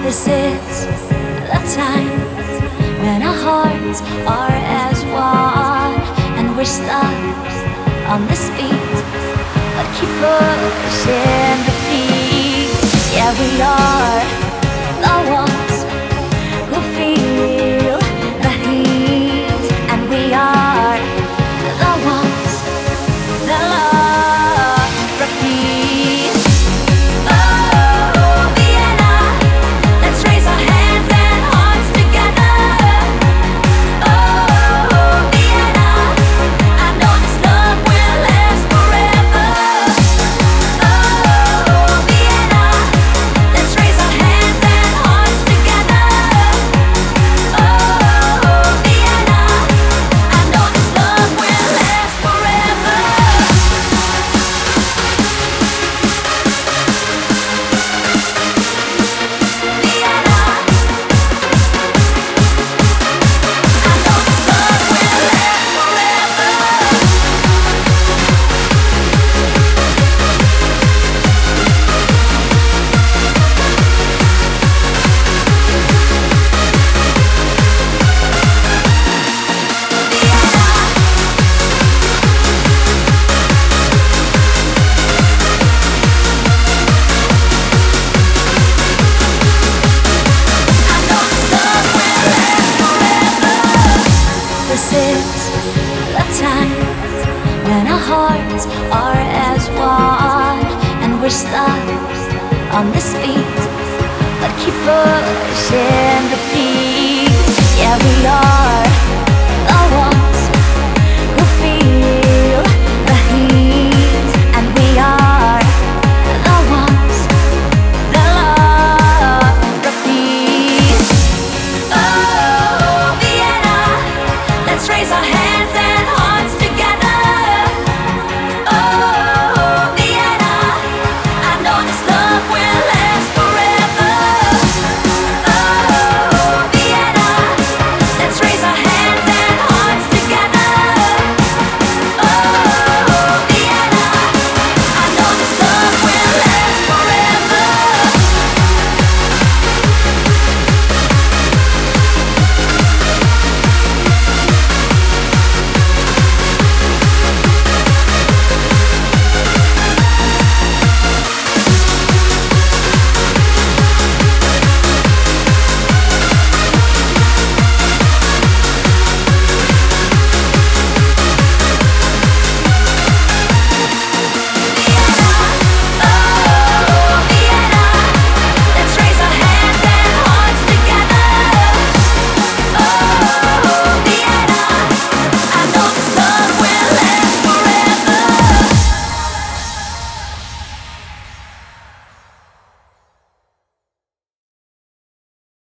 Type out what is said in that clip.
This is the time when our hearts are as one, and we're stuck on this beat, but keep pushing the beat. Yeah, we are the ones who feel the heat, and we are the ones that love repeat. Oh, Vienna, let's raise our hands and hearts together. Oh, Vienna, I know this love will last forever. Oh, Vienna, let's raise our hands and hearts together. Oh, Vienna, I know this love will last forever. This is the time when our hearts are as one, and we're stuck on this beat, but keep pushing the beat. Yeah, we are